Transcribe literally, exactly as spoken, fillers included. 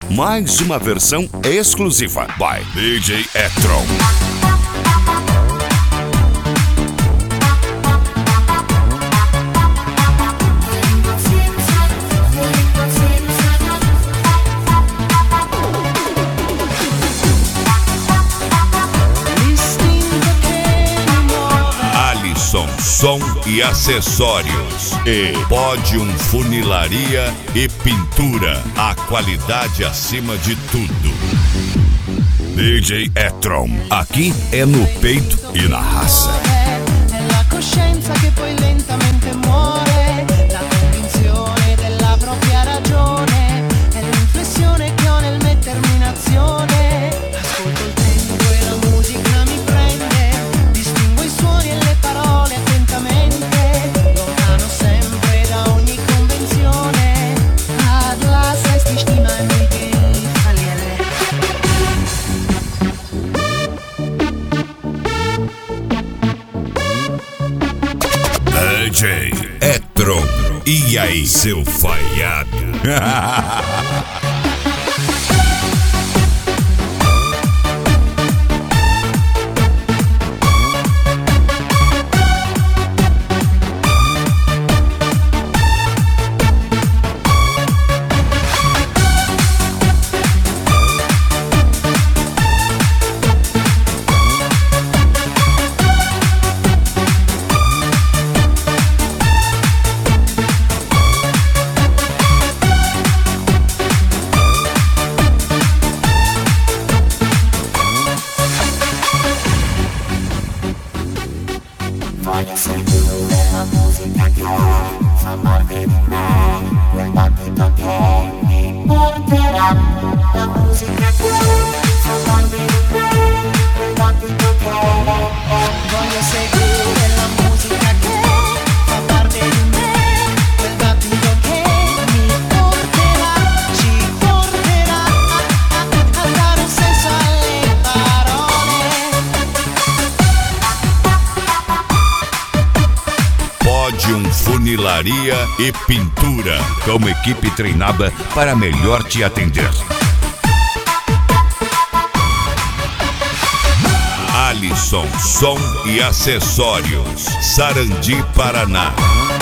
mais uma versão exclusiva by D J E-Tron. Alisson Som e Acessórios e Pódium Funilaria e Pintura, a qualidade acima de tudo. D J E-Tron, aqui é no peito e na raça. È la coscienza che poi lentamente muore, la convinzione della propria ragione, è l'inflessione che ho nel mettermi in azione. Ascolto il tempo e la musica mi prende, distingo i suoni e le parole attentamente, lontano sempre da ogni convenzione. Ad las heißt die Stimme mi verliere. D J E-Tron, e aí, seu falhado? Voglio sentire la musica che fa parte di me, quel battito che mi porterà. La musica che fa parte di me, quel battito che Voglio seguire la musica che fa parte di me, quel battito che mi porterà, ci porterà a, a, a dare un senso alle parole. Pódium Funilaria e Pintura, com equipe treinada para melhor te atender. Alisson Som e Acessórios, Sarandi, Paraná.